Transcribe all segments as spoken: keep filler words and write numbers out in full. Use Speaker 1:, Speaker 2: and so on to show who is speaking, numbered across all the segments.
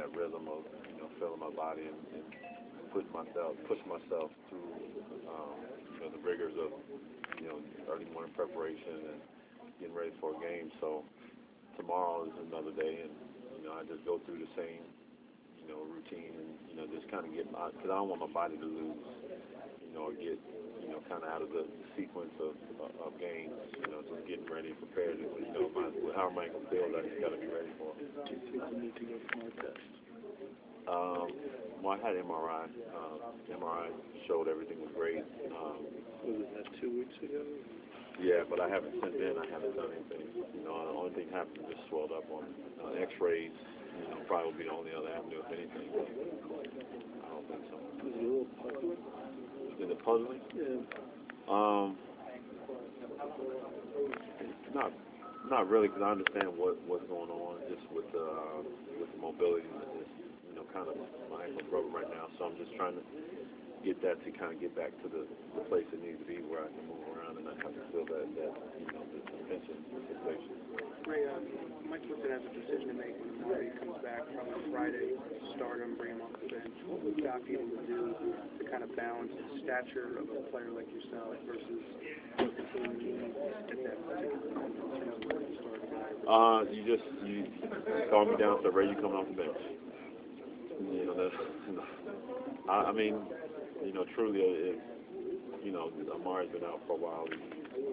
Speaker 1: that rhythm of, you know, feeling my body and, and putting myself, pushing myself through, um, you know, the rigors of, you know, early morning preparation and getting ready for a game. So tomorrow is another day, and you know, I just go through the same, you know, routine, and you know, just kind of get my, because I don't want my body to lose, you know, or get, you know, kind of out of the sequence of uh, of games. You know, just getting ready, prepared. You know, my, however my ankle feels, I just got to be ready for it.
Speaker 2: Do you think you need to go for more tests?
Speaker 1: Um, well, I had M R I. Um, M R I showed everything was great. Um,
Speaker 2: Was it that two weeks ago?
Speaker 1: Yeah, but I haven't, since then, I haven't done anything. You know, the only thing happened is just swelled up on uh, x-rays. You know, probably would be the only other avenue, if anything. I don't think so.
Speaker 2: Was it a little puzzling?
Speaker 1: Is it puzzling?
Speaker 2: Yeah.
Speaker 1: Um, not, not really, because I understand what, what's going on, just with, uh, with the mobility. It's, you know, kind of, my ankle's broken right now, so I'm just trying to get that to kind of get back to the, the place it needs to be, where I can move around and I have to feel that, that you know, the suspension sensation.
Speaker 3: Ray, uh, Mike Woodson has a decision to make when Amari comes back, probably Friday, start him, bring him off the bench. What would Doc be able to do to kind of balance the stature of a player like yourself versus what the team needs at that particular moment in terms of where to start a guy?
Speaker 1: Uh, you just, you calm me down, so Ray, you coming off the bench. You know, that's, I, I mean, you know, truly, if, you know, Amari's been out for a while. He,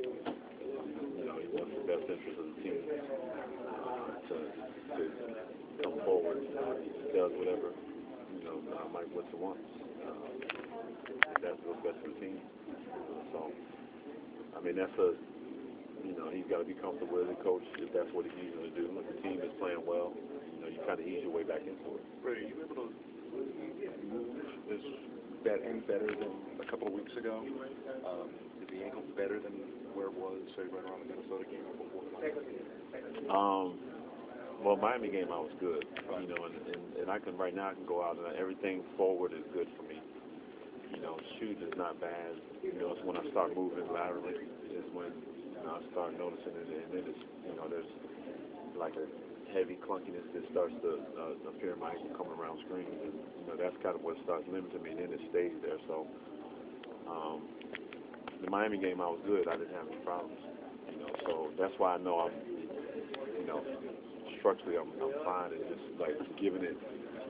Speaker 1: you know, he wants the best interest of the team uh, to, to come forward. Uh, he does whatever, you know, uh, Mike Woodson wants. Uh, that's what's best for the team. Uh, so, I mean, that's a, you know, he's got to be comfortable with it, coach, if that's what he needs to do. If the team is playing well, you know, you kind of ease your way back into it.
Speaker 4: Ray, are you able to move this bet any better than a couple of weeks ago? Um, is the ankle better than where it was, say, right around the Minnesota game or before the Miami game?
Speaker 1: Um, well, Miami game I was good, you know, and, and, and I can right now I can go out and everything forward is good for me. You know, shooting is not bad. You know, it's when I start moving laterally is when, you know, I start noticing it, and then it's, you know, there's like a heavy clunkiness that starts to uh, appear in my ankle coming around screens, and you know that's kind of what starts limiting me, and then it stays there. So um, the Miami game I was good, I didn't have any problems, you know. So that's why I know I'm, you know, structurally I'm, I'm fine. It's just like giving it.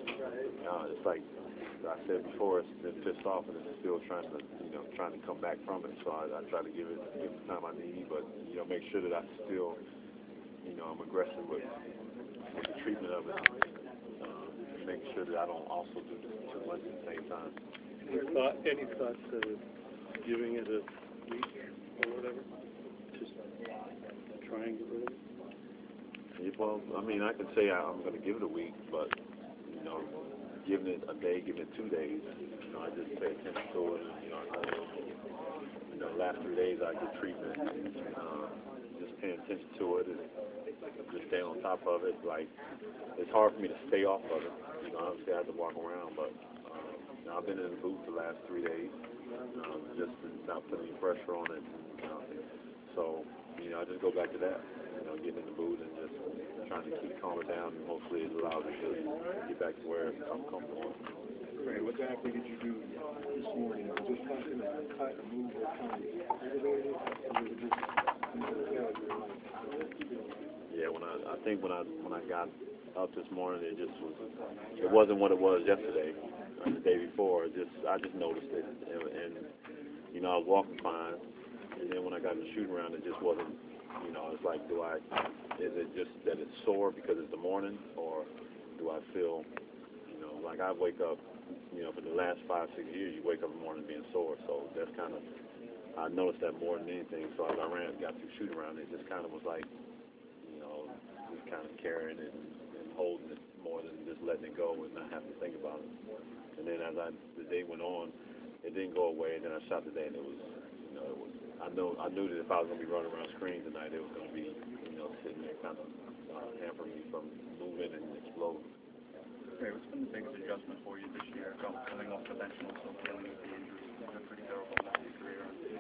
Speaker 1: Uh, it's like I said before, it's been pissed off, and it's still trying to, you know, trying to come back from it. So I, I try to give it, give it the time I need, but you know, make sure that I still, you know, I'm aggressive with. with the treatment of it, uh, make sure that I don't also do too much at the same time.
Speaker 2: Any thought, any thought to giving it a week or whatever? Just try and get rid of it?
Speaker 1: Yeah, well, I mean, I can say I, I'm going to give it a week, but, you know, giving it a day, giving it two days, you know, I just pay attention to it. You know, I know, you know, the last three days I get treatment, uh, just paying attention to it and just stay on top of it. Like, it's hard for me to stay off of it. You know, obviously I have to walk around, but um, you know, I've been in the booth the last three days, um, just not putting any pressure on it. You know, so, you know, I just go back to that. You know, getting in the booth and just trying to keep calm down, and hopefully it allows me to get back to where I'm comfortable.
Speaker 4: Ray, what exactly did you do this morning? Was it just something that cut a move or kind of aggravated, or was it just
Speaker 1: Yeah, when I, I think when I when I got up this morning, it just was, it wasn't what it was yesterday or the day before. It just I just noticed it, and, and you know I was walking fine, and then when I got in the shooting round, it just wasn't. You know, it's like, do I? Is it just that it's sore because it's the morning, or do I feel, you know, like I wake up, you know, for the last five six years, you wake up in the morning being sore. So that's kind of, I noticed that more than anything. So as I ran, got through shooting around, it just kind of was like, you know, just kind of carrying it and, and holding it more than just letting it go and not having to think about it. And then as I the day went on, it didn't go away. And then I shot the day, and it was, you know, it was. I know I knew that if I was going to be running around screens tonight, it was going to be, you know, sitting there kind of uh, hampering me from moving and exploding.
Speaker 5: Ray, what's been the biggest adjustment for you this year, coming off the bench and also dealing with the injuries? It's been a pretty terrible career.